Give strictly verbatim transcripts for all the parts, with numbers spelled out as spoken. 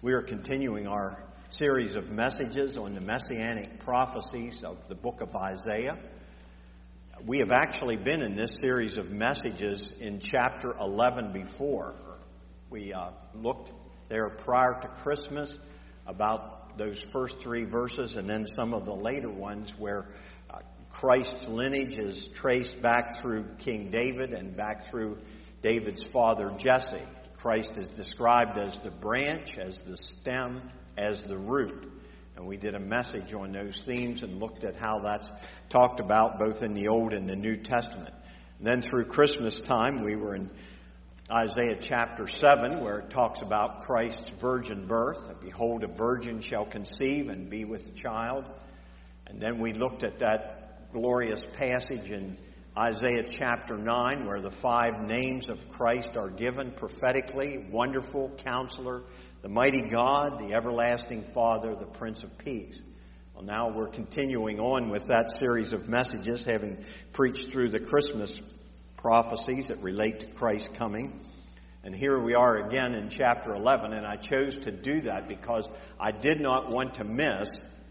We are continuing our series of messages on the messianic prophecies of the book of Isaiah. We have actually been in this series of messages in chapter eleven before. We uh, looked there prior to Christmas about those first three verses, and then some of the later ones where uh, Christ's lineage is traced back through King David and back through David's father Jesse. Christ is described as the branch, as the stem, as the root. And we did a message on those themes and looked at how that's talked about both in the Old and the New Testament. And then through Christmas time, we were in Isaiah chapter seven, where it talks about Christ's virgin birth. Behold, a virgin shall conceive and be with child. And then we looked at that glorious passage in Isaiah chapter nine, where the five names of Christ are given prophetically: Wonderful, Counselor, the Mighty God, the Everlasting Father, the Prince of Peace. Well, now we're continuing on with that series of messages, having preached through the Christmas prophecies that relate to Christ's coming. And here we are again in chapter eleven, and I chose to do that because I did not want to miss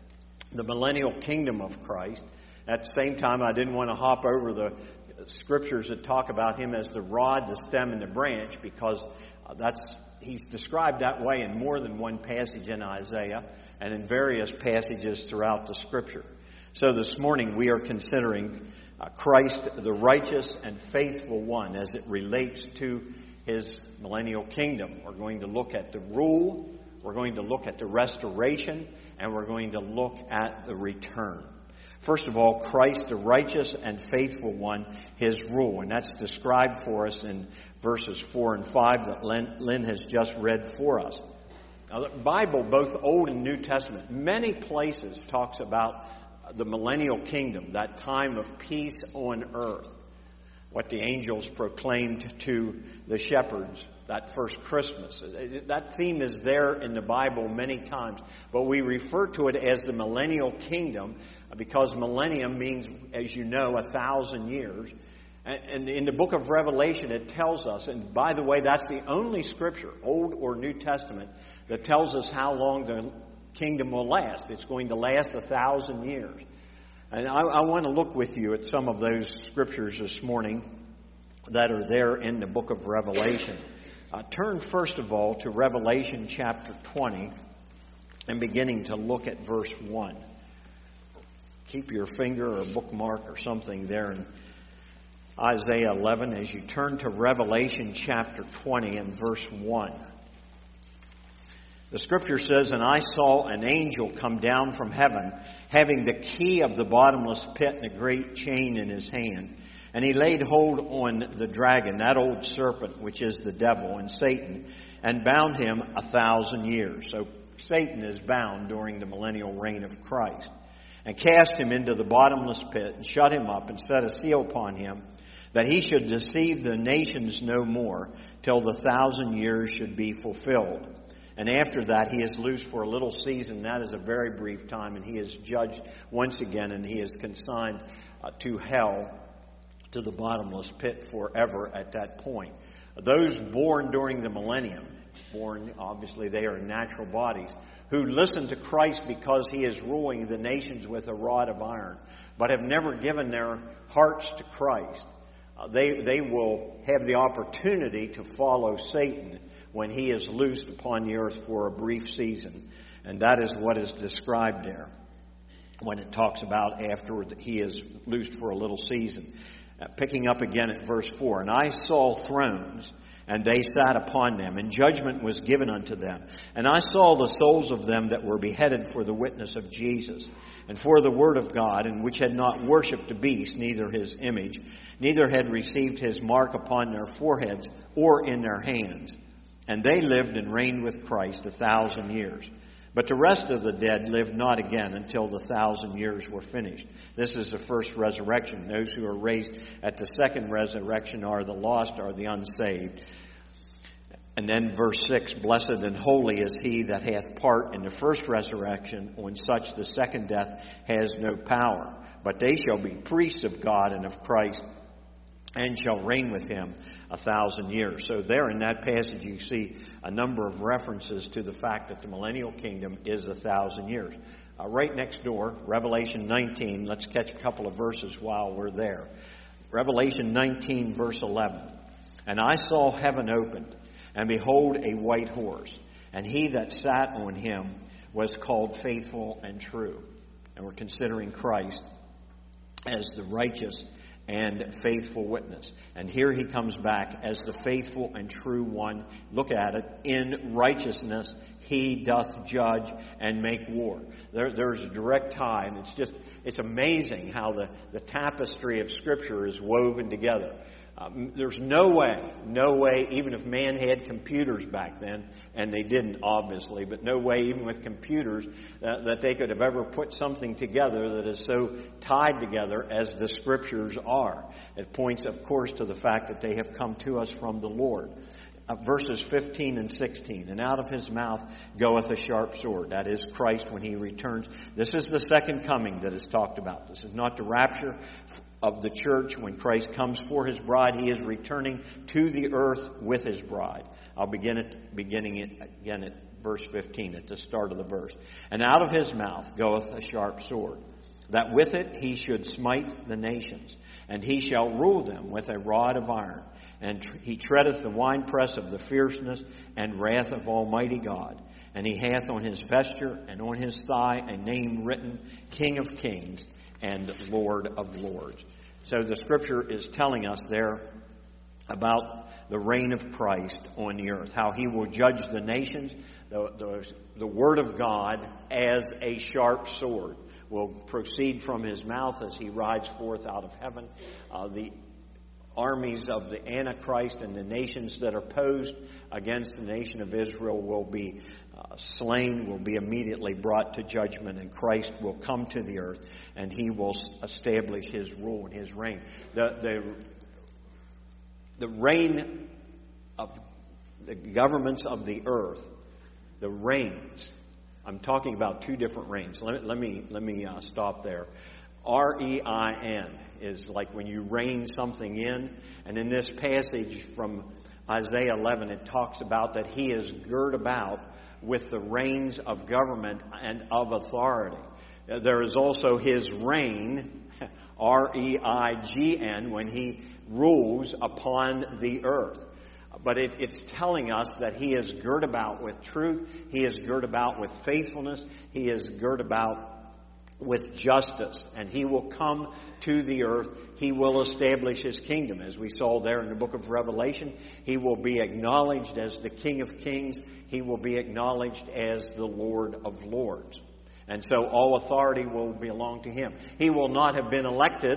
the millennial kingdom of Christ. At the same time, I didn't want to hop over the scriptures that talk about him as the rod, the stem, and the branch, because that's he's described that way in more than one passage in Isaiah and in various passages throughout the scripture. So this morning we are considering uh, Christ, the righteous and faithful one, as it relates to his millennial kingdom. We're going to look at the rule, we're going to look at the restoration, and we're going to look at the return. First of all, Christ, the righteous and faithful one, his rule. And that's described for us in verses four and five that Lynn, Lynn has just read for us. Now, the Bible, both Old and New Testament, many places talks about the millennial kingdom, that time of peace on earth. What the angels proclaimed to the shepherds that first Christmas. That theme is there in the Bible many times, but we refer to it as the millennial kingdom because millennium means, as you know, a thousand years. And in the book of Revelation, it tells us, and by the way, that's the only scripture, Old or New Testament, that tells us how long the kingdom will last. It's going to last a thousand years. And I, I want to look with you at some of those scriptures this morning that are there in the book of Revelation. Uh, turn first of all to Revelation chapter twenty and beginning to look at verse one. Keep your finger or bookmark or something there in Isaiah eleven as you turn to Revelation chapter twenty and verse one. The scripture says, "And I saw an angel come down from heaven, having the key of the bottomless pit and a great chain in his hand. And he laid hold on the dragon, that old serpent, which is the devil and Satan, and bound him a thousand years." So Satan is bound during the millennial reign of Christ. "And cast him into the bottomless pit, and shut him up, and set a seal upon him, that he should deceive the nations no more, till the thousand years should be fulfilled. And after that he is loosed for a little season." That is a very brief time, and he is judged once again, and he is consigned uh, to hell, to the bottomless pit forever at that point. Those born during the millennium, born, obviously they are in natural bodies, who listen to Christ because he is ruling the nations with a rod of iron, but have never given their hearts to Christ, uh, they, they will have the opportunity to follow Satan when he is loosed upon the earth for a brief season. And that is what is described there when it talks about afterward that he is loosed for a little season. Uh, picking up again at verse four, "And I saw thrones, and they sat upon them, and judgment was given unto them. And I saw the souls of them that were beheaded for the witness of Jesus, and for the word of God, and which had not worshipped the beast, neither his image, neither had received his mark upon their foreheads or in their hands. And they lived and reigned with Christ a thousand years. But the rest of the dead lived not again until the thousand years were finished." This is the first resurrection. Those who are raised at the second resurrection are the lost, are the unsaved. And then verse six, "Blessed and holy is he that hath part in the first resurrection. On such the second death has no power. But they shall be priests of God and of Christ, and shall reign with him a thousand years. So there in that passage you see a number of references to the fact that the millennial kingdom is a thousand years. Uh, right next door, Revelation nineteen, let's catch a couple of verses while we're there. Revelation nineteen, verse eleven. And I saw heaven opened, and behold, a white horse. And he that sat on him was called Faithful and True. And we're considering Christ as the righteous and faithful witness. And here he comes back as the faithful and true one. Look at it. In righteousness he doth judge and make war. There, there's a direct tie. And it's just, it's amazing how the, the tapestry of Scripture is woven together. Um, there's no way, no way, even if man had computers back then, and they didn't obviously, but no way even with computers uh, that they could have ever put something together that is so tied together as the Scriptures are. It points, of course, to the fact that they have come to us from the Lord. Uh, verses fifteen and sixteen, and out of his mouth goeth a sharp sword. That is Christ when he returns. This is the second coming that is talked about. This is not the rapture of the church when Christ comes for his bride. He is returning to the earth with his bride. I'll begin it, beginning it again at verse fifteen, at the start of the verse. And out of his mouth goeth a sharp sword, that with it he should smite the nations, and he shall rule them with a rod of iron. And tr- he treadeth the winepress of the fierceness and wrath of Almighty God. And he hath on his vesture and on his thigh a name written, King of Kings and Lord of Lords. So the Scripture is telling us there about the reign of Christ on the earth, how he will judge the nations. The, the, the Word of God as a sharp sword will proceed from his mouth as he rides forth out of heaven. Uh, the armies of the Antichrist and the nations that are posed against the nation of Israel will be uh, slain, will be immediately brought to judgment, and Christ will come to the earth, and he will establish his rule and his reign. The, the, the reign of the governments of the earth, the reigns, I'm talking about two different reigns. Let, let me, let me uh, stop there. R E I N is like when you rein something in. And in this passage from Isaiah eleven, it talks about that he is girt about with the reins of government and of authority. There is also his reign, R E I G N, when he rules upon the earth. But it, it's telling us that he is girt about with truth. He is girt about with faithfulness. He is girt about with justice, and he will come to the earth. He will establish his kingdom. As we saw there in the book of Revelation, he will be acknowledged as the King of Kings. He will be acknowledged as the Lord of Lords. And so all authority will belong to him. He will not have been elected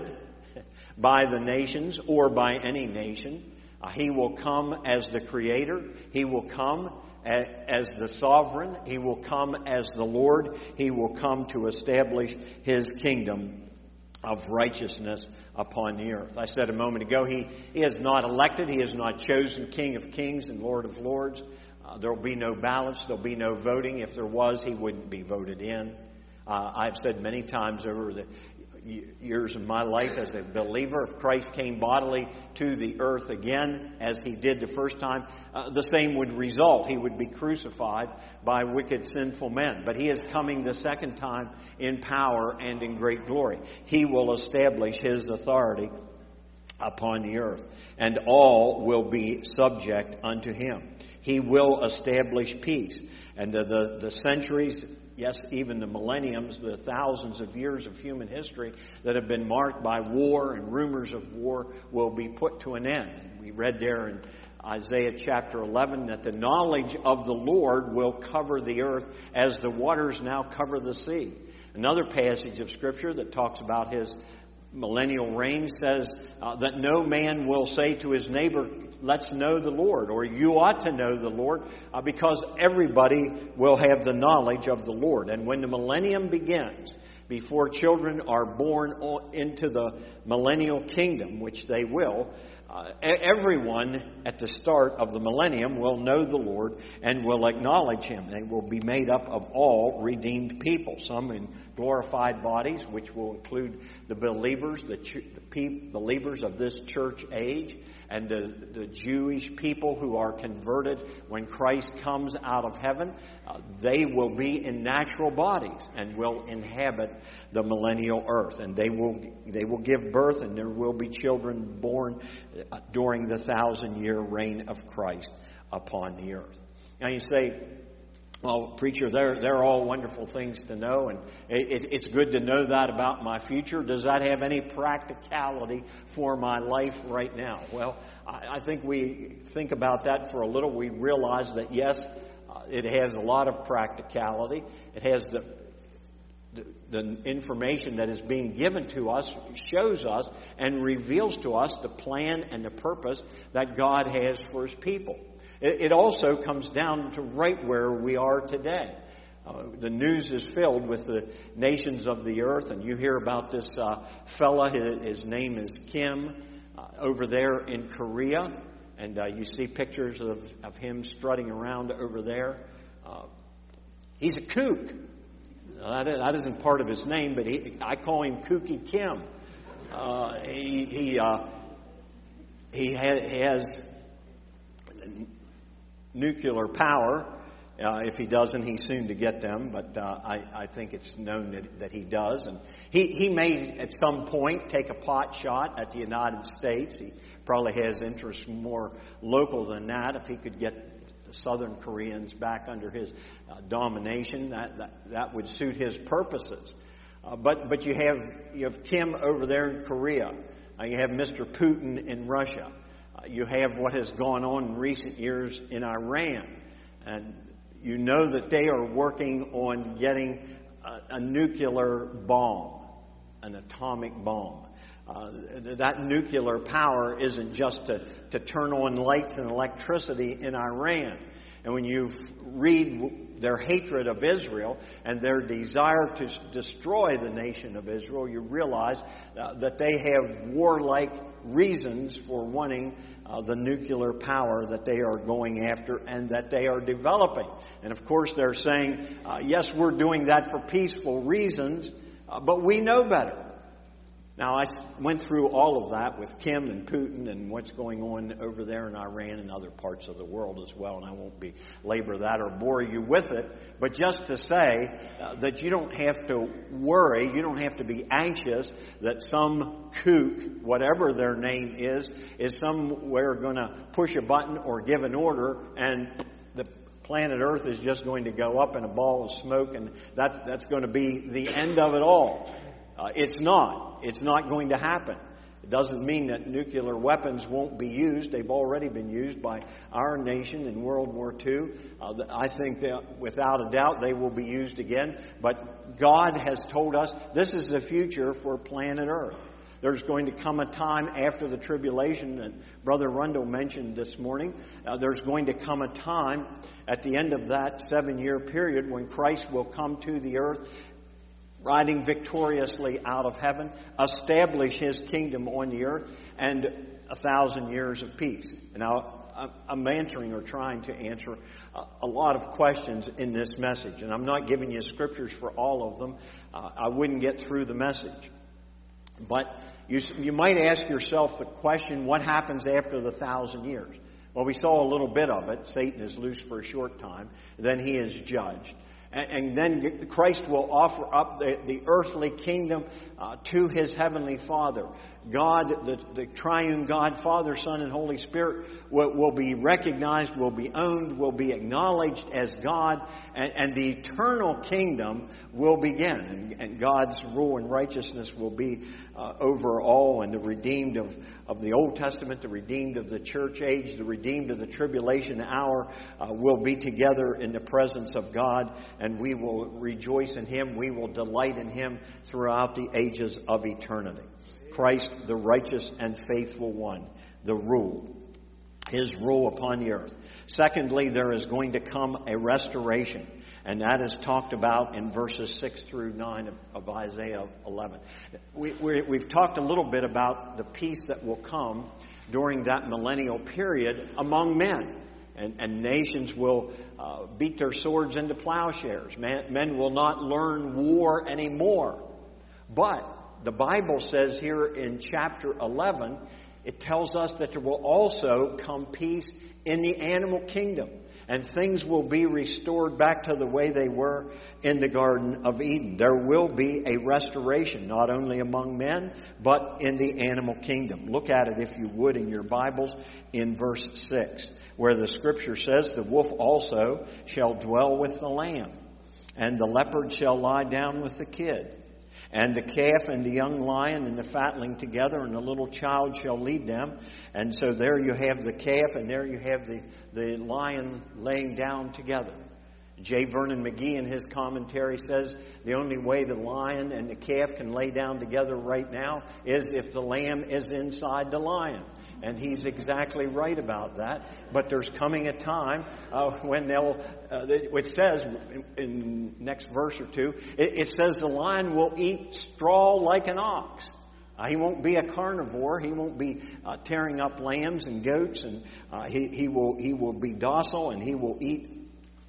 by the nations or by any nation. Uh, he will come as the Creator. He will come as the sovereign. He will come as the Lord. He will come to establish his kingdom of righteousness upon the earth. I said a moment ago, he, he is not elected. He is not chosen King of Kings and Lord of Lords. Uh, there will be no ballots. There will be no voting. If there was, he wouldn't be voted in. Uh, I've said many times over the years of my life as a believer, if Christ came bodily to the earth again as he did the first time, uh, the same would result. He would be crucified by wicked, sinful men. But he is coming the second time in power and in great glory. He will establish his authority upon the earth, and all will be subject unto him. He will establish peace. And the, the, the centuries, yes, even the millenniums, the thousands of years of human history that have been marked by war and rumors of war will be put to an end. We read there in Isaiah chapter eleven that the knowledge of the Lord will cover the earth as the waters now cover the sea. Another passage of Scripture that talks about his millennial reign says uh, that no man will say to his neighbor, let's know the Lord, or you ought to know the Lord, uh, because everybody will have the knowledge of the Lord. And when the millennium begins, before children are born into the millennial kingdom, which they will, uh, everyone at the start of the millennium will know the Lord and will acknowledge him. They will be made up of all redeemed people, some in glorified bodies, which will include the believers, the, ch- the pe- believers of this church age and the, the Jewish people who are converted when Christ comes out of heaven, uh, they will be in natural bodies and will inhabit the millennial earth. And they will they will give birth, and there will be children born uh, during the thousand-year reign of Christ upon the earth. Now you say, well, preacher, they're, they're all wonderful things to know, and it, it's good to know that about my future. Does that have any practicality for my life right now? Well, I, I think we think about that for a little. We realize that, yes, uh, it has a lot of practicality. It has the, the, the information that is being given to us, shows us and reveals to us the plan and the purpose that God has for His people. It also comes down to right where we are today. Uh, the news is filled with the nations of the earth, and you hear about this uh, fella. His, his name is Kim, uh, over there in Korea, and uh, you see pictures of, of him strutting around over there. Uh, he's a kook. Uh, that, that isn't part of his name, but he, I call him Kooky Kim. Uh, he he, uh, he, ha- he has nuclear power. Uh, if he doesn't, he's soon to get them, but uh, I, I think it's known that, that he does. And he, he may, at some point, take a pot shot at the United States. He probably has interests more local than that. If he could get the Southern Koreans back under his uh, domination, that, that, that would suit his purposes. Uh, but but you have you have Kim over there in Korea. Uh, you have Mister Putin in Russia. You have what has gone on in recent years in Iran. And you know that they are working on getting a, a nuclear bomb, an atomic bomb. Uh, that nuclear power isn't just to, to turn on lights and electricity in Iran. And when you read their hatred of Israel and their desire to destroy the nation of Israel, you realize uh, that they have warlike reasons for wanting uh, the nuclear power that they are going after and that they are developing. And of course they're saying, uh, yes, we're doing that for peaceful reasons, uh, but we know better. Now, I went through all of that with Kim and Putin and what's going on over there in Iran and other parts of the world as well, and I won't belabor that or bore you with it, but just to say uh, that you don't have to worry, you don't have to be anxious that some kook, whatever their name is, is somewhere going to push a button or give an order and the planet Earth is just going to go up in a ball of smoke and that's, that's going to be the end of it all. Uh, it's not. It's not going to happen. It doesn't mean that nuclear weapons won't be used. They've already been used by our nation in World War Two. Uh, I think that without a doubt they will be used again. But God has told us this is the future for planet Earth. There's going to come a time after the tribulation that Brother Rundle mentioned this morning. Uh, there's going to come a time at the end of that seven-year period when Christ will come to the earth, riding victoriously out of heaven, establish His kingdom on the earth, and a thousand years of peace. Now, I'm answering or trying to answer a lot of questions in this message, and I'm not giving you scriptures for all of them. Uh, I wouldn't get through the message. But you, you might ask yourself the question, what happens after the thousand years? Well, we saw a little bit of it. Satan is loose for a short time. Then he is judged. And then Christ will offer up the, the earthly kingdom uh, to His heavenly Father. God, the, the triune God, Father, Son, and Holy Spirit will, will be recognized, will be owned, will be acknowledged as God, and, and the eternal kingdom will begin. And, and God's rule and righteousness will be uh, over all, and the redeemed of, of the Old Testament, the redeemed of the church age, the redeemed of the tribulation hour uh, will be together in the presence of God, and we will rejoice in Him. We will delight in Him throughout the ages of eternity. Christ, the righteous and faithful one, the rule, His rule upon the earth. Secondly, there is going to come a restoration, and that is talked about in verses six through nine of, of Isaiah eleven. We, we, we've talked a little bit about the peace that will come during that millennial period among men. And, and nations will uh, beat their swords into plowshares. Men, men will not learn war anymore. But the Bible says here in chapter eleven, it tells us that there will also come peace in the animal kingdom. And things will be restored back to the way they were in the Garden of Eden. There will be a restoration, not only among men, but in the animal kingdom. Look at it, if you would, in your Bibles, in verse six, where the Scripture says, "The wolf also shall dwell with the lamb, and the leopard shall lie down with the kid. And the calf and the young lion and the fatling together, and the little child shall lead them." And so there you have the calf, and there you have the, the lion laying down together. J. Vernon McGee in his commentary says the only way the lion and the calf can lay down together right now is if the lamb is inside the lion. And he's exactly right about that. But there's coming a time uh, when they'll, uh, it says in, in next verse or two, it, it says the lion will eat straw like an ox. Uh, he won't be a carnivore. He won't be uh, tearing up lambs and goats, and uh, he he will he will be docile, and he will eat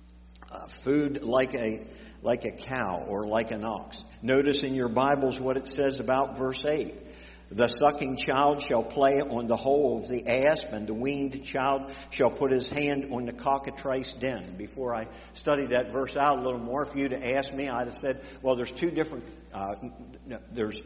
uh, food like a like a cow or like an ox. Notice in your Bibles what it says about verse eight. "The sucking child shall play on the hole of the asp, and the weaned child shall put his hand on the cockatrice den." Before I studied that verse out a little more, if you'd have asked me, I'd have said, well, there's two different, uh, there's,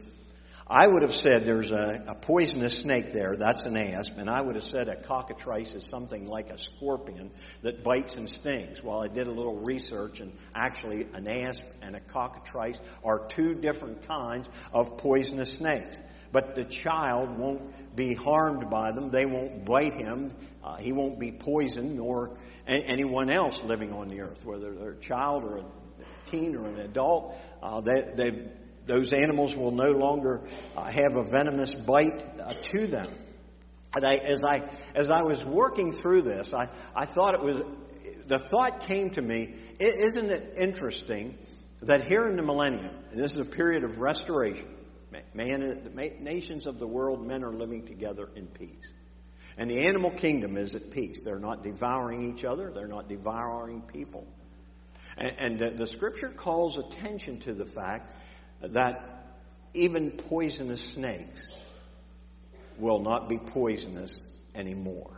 I would have said there's a, a poisonous snake there, that's an asp, and I would have said a cockatrice is something like a scorpion that bites and stings. Well, I did a little research, and actually an asp and a cockatrice are two different kinds of poisonous snakes. But the child won't be harmed by them. They won't bite him. Uh, he won't be poisoned, nor a- anyone else living on the earth, whether they're a child or a teen or an adult. Uh, they, they, those animals will no longer uh, have a venomous bite uh, to them. And I, as I as I was working through this, I, I thought it was the thought came to me. Isn't it interesting that here in the millennium, and this is a period of restoration. Man, the nations of the world, men are living together in peace. And the animal kingdom is at peace. They're not devouring each other. They're not devouring people. And, and the, the Scripture calls attention to the fact that even poisonous snakes will not be poisonous anymore.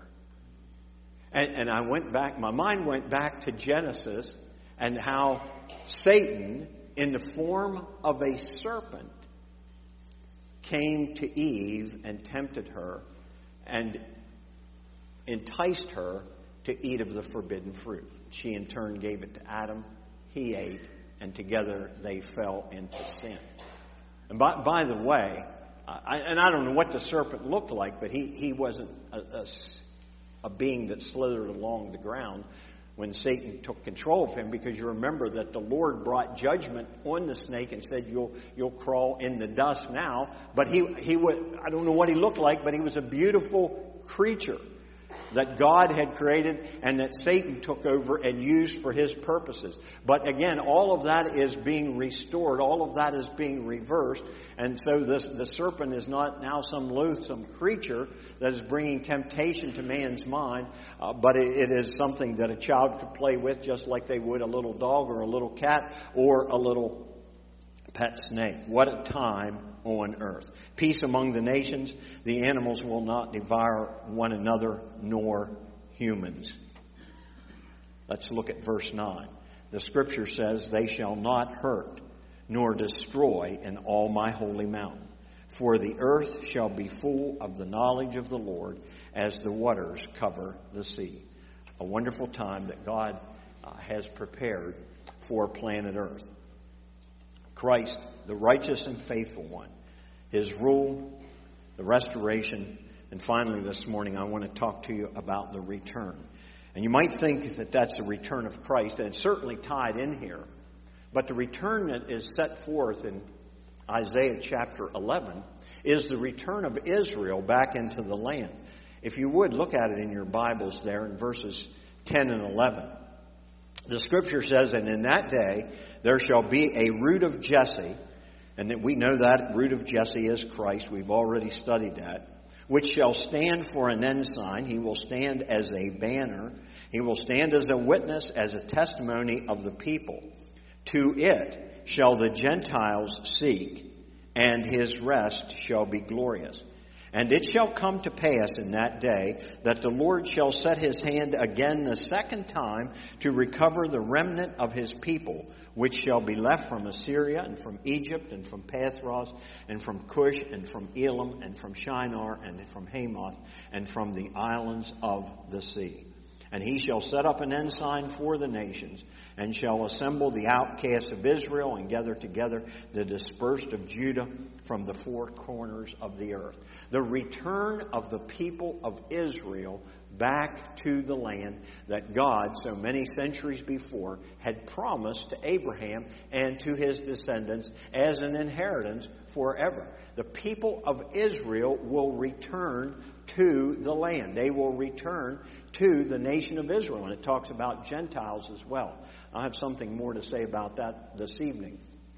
And, and I went back, my mind went back to Genesis and how Satan, in the form of a serpent, came to Eve and tempted her and enticed her to eat of the forbidden fruit. She in turn gave it to Adam. He ate, and together they fell into sin. And by, by the way, uh, I, and I don't know what the serpent looked like, but he, he wasn't a, a, a being that slithered along the ground when Satan took control of him, because you remember that the Lord brought judgment on the snake and said, you'll you'll crawl in the dust now. But he he would, I don't know what he looked like, but he was a beautiful creature that God had created and that Satan took over and used for his purposes. But again, all of that is being restored. All of that is being reversed. And so this, the serpent is not now some loathsome creature that is bringing temptation to man's mind, uh, but it, it is something that a child could play with just like they would a little dog or a little cat or a little pet snake. What a time on earth. Peace among the nations. The animals will not devour one another, nor humans. Let's look at verse nine. The Scripture says, "They shall not hurt nor destroy in all my holy mountain. For the earth shall be full of the knowledge of the Lord as the waters cover the sea." A wonderful time that God uh, has prepared for planet Earth. Christ, the righteous and faithful one, His rule, the restoration, and finally this morning I want to talk to you about the return. And you might think that that's the return of Christ, and it's certainly tied in here. But the return that is set forth in Isaiah chapter eleven is the return of Israel back into the land. If you would, look at it in your Bibles there in verses ten and eleven. The Scripture says, "And in that day there shall be a root of Jesse," and that we know that root of Jesse is Christ. We've already studied that. "Which shall stand for an ensign. He will stand as a banner. He will stand as a witness, as a testimony of the people. To it shall the Gentiles seek, and his rest shall be glorious. And it shall come to pass in that day that the Lord shall set his hand again the second time to recover the remnant of his people, which shall be left from Assyria and from Egypt and from Pathros and from Cush and from Elam and from Shinar and from Hamath and from the islands of the sea. And he shall set up an ensign for the nations, and shall assemble the outcasts of Israel, and gather together the dispersed of Judah from the four corners of the earth. The return of the people of Israel back to the land that God, so many centuries before, had promised to Abraham and to his descendants as an inheritance forever. The people of Israel will return to the land. They will return to the nation of Israel. And it talks about Gentiles as well. I have something more to say about that this evening.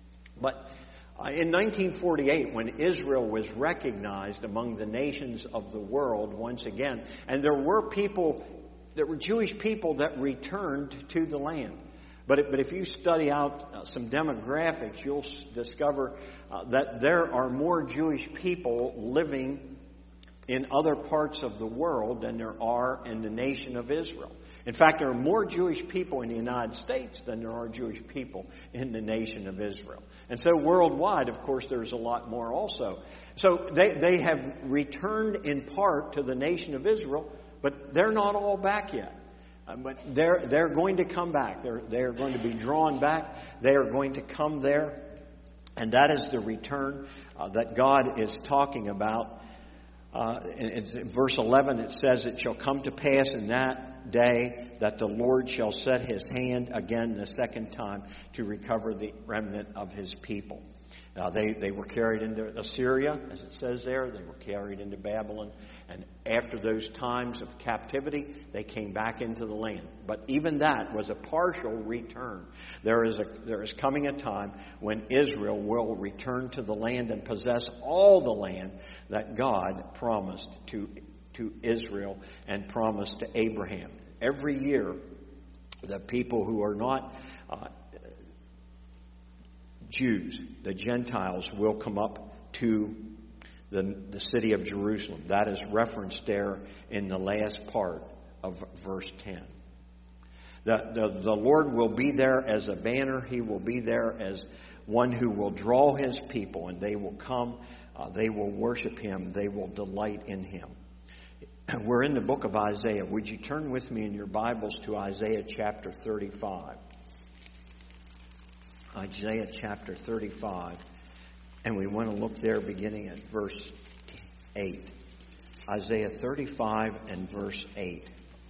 But uh, in nineteen forty-eight, when Israel was recognized among the nations of the world once again, and there were people, there were Jewish people that returned to the land. But if, but if you study out uh, some demographics, you'll s- discover uh, that there are more Jewish people living in other parts of the world than there are in the nation of Israel. In fact, there are more Jewish people in the United States than there are Jewish people in the nation of Israel. And so worldwide, of course, there's a lot more also. So they, they have returned in part to the nation of Israel, but they're not all back yet. Uh, but they're, they're going to come back. They're, they're going to be drawn back. They are going to come there. And that is the return uh, that God is talking about. Uh, in, in verse eleven, it says, "It shall come to pass in that day that the Lord shall set his hand again the second time to recover the remnant of his people." Now, they, they were carried into Assyria, as it says there. They were carried into Babylon. And after those times of captivity, they came back into the land. But even that was a partial return. There is a there is coming a time when Israel will return to the land and possess all the land that God promised to, to Israel and promised to Abraham. Every year, the people who are not uh, Jews, the Gentiles, will come up to the, the city of Jerusalem. That is referenced there in the last part of verse ten. The, the, the Lord will be there as a banner. He will be there as one who will draw his people, and they will come, uh, they will worship him, they will delight in him. We're in the book of Isaiah. Would you turn with me in your Bibles to Isaiah chapter thirty-five? Isaiah chapter thirty-five, and we want to look there beginning at verse eight. Isaiah thirty-five and verse eight.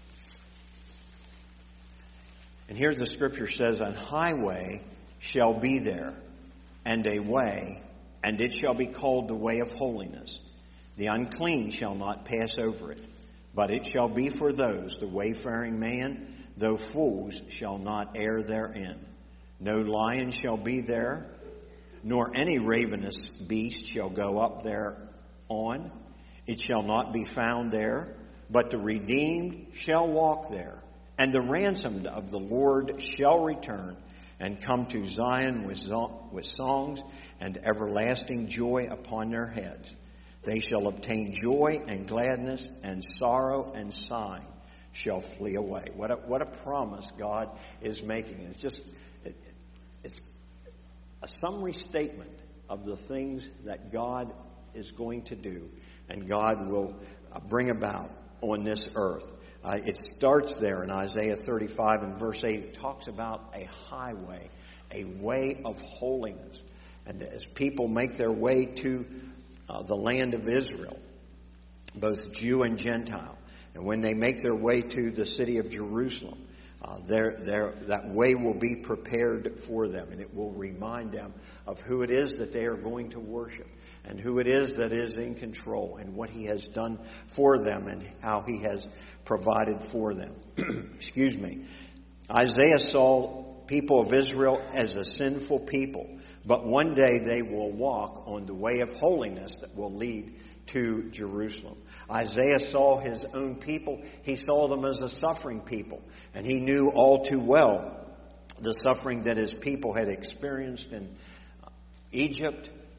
And here the scripture says, "An highway shall be there, and a way, and it shall be called the way of holiness. The unclean shall not pass over it, but it shall be for those, the wayfaring man, though fools shall not err therein. No lion shall be there, nor any ravenous beast shall go up thereon. It shall not be found there, but the redeemed shall walk there. And the ransomed of the Lord shall return and come to Zion with, with songs and everlasting joy upon their heads. They shall obtain joy and gladness, and sorrow and sighing shall flee away." What a, what a promise God is making. It's just it, it's a summary statement of the things that God is going to do and God will bring about on this earth. Uh, it starts there in Isaiah thirty-five and verse eight. It talks about a highway, a way of holiness. And as people make their way to uh, the land of Israel, both Jew and Gentile, and when they make their way to the city of Jerusalem, uh, they're, they're, that way will be prepared for them, and it will remind them of who it is that they are going to worship, and who it is that is in control, and what He has done for them, and how He has provided for them. Excuse me. Isaiah saw people of Israel as a sinful people, but one day they will walk on the way of holiness that will lead to Jerusalem. Isaiah saw his own people. He saw them as a suffering people, and he knew all too well the suffering that his people had experienced in Egypt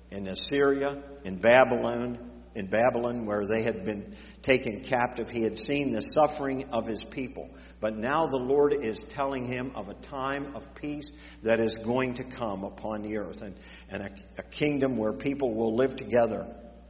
in Assyria, in Babylon, in Babylon where they had been taken captive. He had seen the suffering of his people. But now the Lord is telling him of a time of peace that is going to come upon the earth. And, and a, a kingdom where people will live together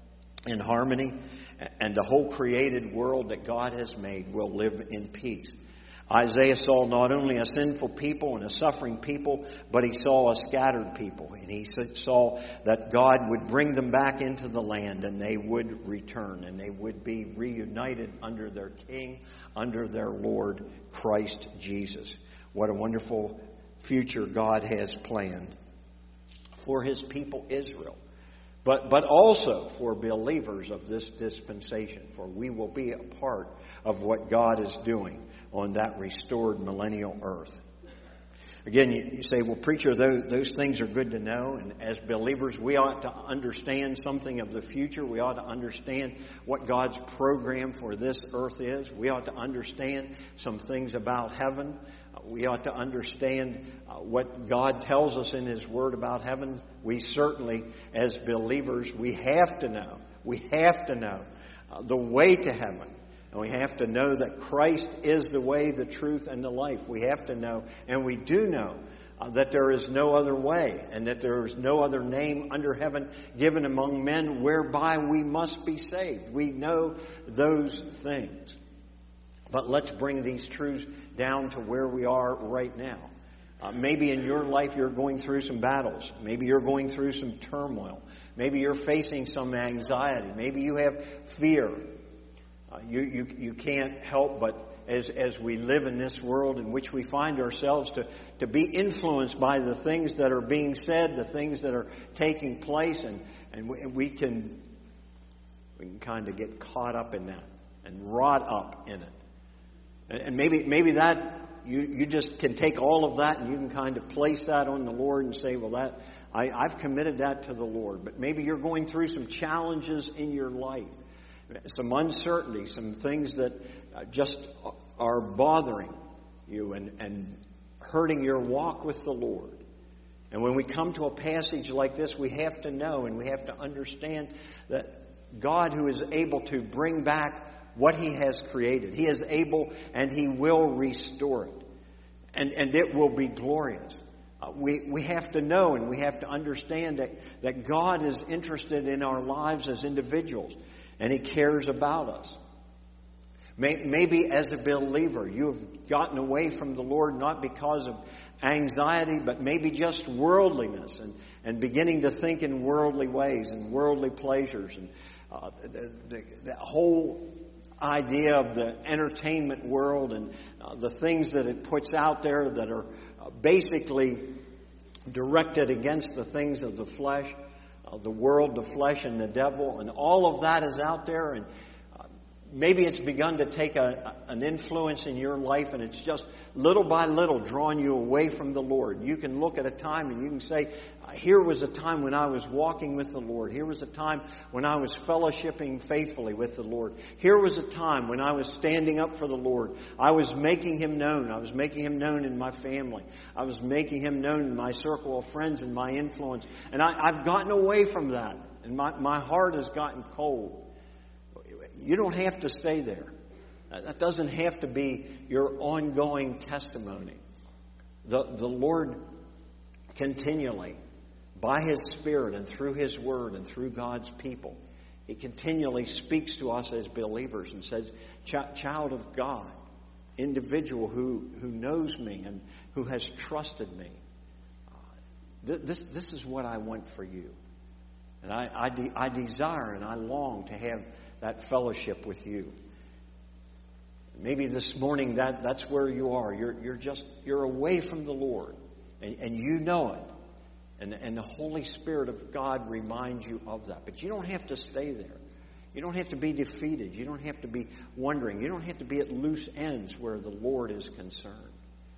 in harmony. And the whole created world that God has made will live in peace. Isaiah saw not only a sinful people and a suffering people, but he saw a scattered people. And he saw that God would bring them back into the land and they would return and they would be reunited under their King, under their Lord, Christ Jesus. What a wonderful future God has planned for his people Israel. But but also for believers of this dispensation, for we will be a part of what God is doing on that restored millennial earth. Again, you, you say, well, preacher, those, those things are good to know. And as believers, we ought to understand something of the future. We ought to understand what God's program for this earth is. We ought to understand some things about heaven. We ought to understand uh, what God tells us in His Word about heaven. We certainly, as believers, we have to know. We have to know uh, the way to heaven. And we have to know that Christ is the way, the truth, and the life. We have to know, and we do know, uh, that there is no other way, and that there is no other name under heaven given among men whereby we must be saved. We know those things. But let's bring these truths down to where we are right now. Uh, maybe in your life you're going through some battles. Maybe you're going through some turmoil. Maybe you're facing some anxiety. Maybe you have fear. Uh, you, you, you can't help but, as, as we live in this world in which we find ourselves, to, to be influenced by the things that are being said, the things that are taking place, and, and we, we can we can kind of get caught up in that and rot up in it. And maybe maybe that you, you just can take all of that and you can kind of place that on the Lord and say, well, that I, I've committed that to the Lord. But maybe you're going through some challenges in your life, some uncertainty, some things that just are bothering you and, and hurting your walk with the Lord. And when we come to a passage like this, we have to know and we have to understand that God, who is able to bring back what He has created, He is able and He will restore it. And, and it will be glorious. Uh, we, we have to know and we have to understand that, that God is interested in our lives as individuals. And He cares about us. May, maybe as a believer, you have gotten away from the Lord not because of anxiety, but maybe just worldliness and, and beginning to think in worldly ways and worldly pleasures. And uh, the, the, the whole idea of the entertainment world and uh, the things that it puts out there that are uh, basically directed against the things of the flesh. Uh, the world, the flesh, and the devil, and all of that is out there, and uh, maybe it's begun to take a, an influence in your life, and it's just little by little drawing you away from the Lord. You can look at a time and you can say, here was a time when I was walking with the Lord. Here was a time when I was fellowshipping faithfully with the Lord. Here was a time when I was standing up for the Lord. I was making Him known. I was making Him known in my family. I was making Him known in my circle of friends and my influence. And I, I've gotten away from that. And my, my heart has gotten cold. You don't have to stay there. That doesn't have to be your ongoing testimony. The, the Lord continually, by His Spirit and through His Word and through God's people, He continually speaks to us as believers and says, child of God, individual who, who knows me and who has trusted me, uh, th- this, this is what I want for you. And I, I, de- I desire and I long to have that fellowship with you. Maybe this morning that, that's where you are. You're, you're just, you're away from the Lord. And, and you know it. And, and the Holy Spirit of God reminds you of that. But you don't have to stay there. You don't have to be defeated. You don't have to be wondering. You don't have to be at loose ends where the Lord is concerned.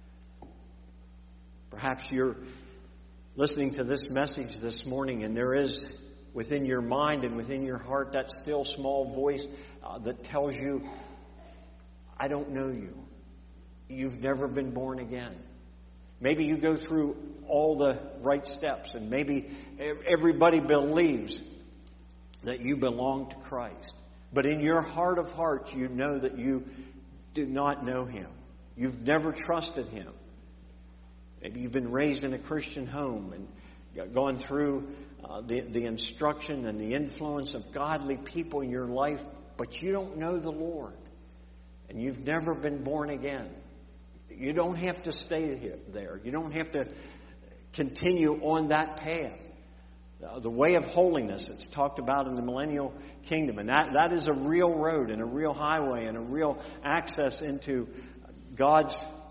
Perhaps you're listening to this message this morning and there is within your mind and within your heart that still small voice uh, that tells you, I don't know you. You've never been born again. Maybe you go through all the right steps, and maybe everybody believes that you belong to Christ. But in your heart of hearts, you know that you do not know Him. You've never trusted Him. Maybe you've been raised in a Christian home and gone through uh, the, the instruction and the influence of godly people in your life, but you don't know the Lord. And you've never been born again. You don't have to stay here, there. You don't have to continue on that path. Uh, the way of holiness, it's talked about in the millennial kingdom. And that, that is a real road and a real highway and a real access into God's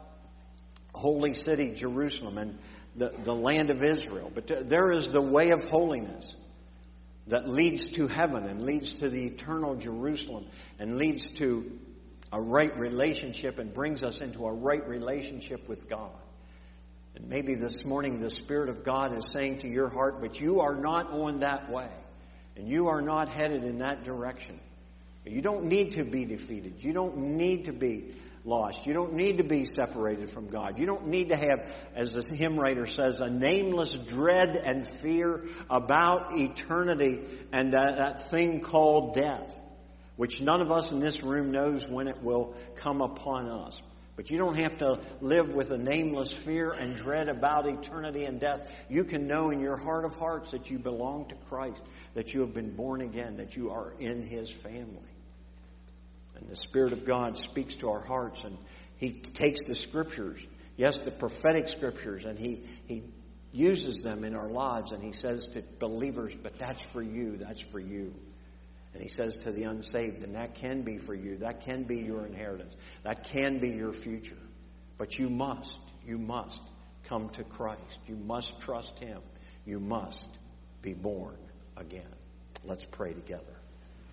holy city, Jerusalem, and the, the land of Israel. But th- there is the way of holiness that leads to heaven and leads to the eternal Jerusalem and leads to a right relationship and brings us into a right relationship with God. And maybe this morning the Spirit of God is saying to your heart, but you are not on that way. And you are not headed in that direction. You don't need to be defeated. You don't need to be lost. You don't need to be separated from God. You don't need to have, as the hymn writer says, a nameless dread and fear about eternity and that, that thing called death, which none of us in this room knows when it will come upon us. But you don't have to live with a nameless fear and dread about eternity and death. You can know in your heart of hearts that you belong to Christ, that you have been born again, that you are in His family. And the Spirit of God speaks to our hearts, and He takes the Scriptures, yes, the prophetic Scriptures, and He, he uses them in our lives, and He says to believers, but that's for you, that's for you. And He says to the unsaved, and that can be for you. That can be your inheritance. That can be your future. But you must, you must come to Christ. You must trust Him. You must be born again. Let's pray together.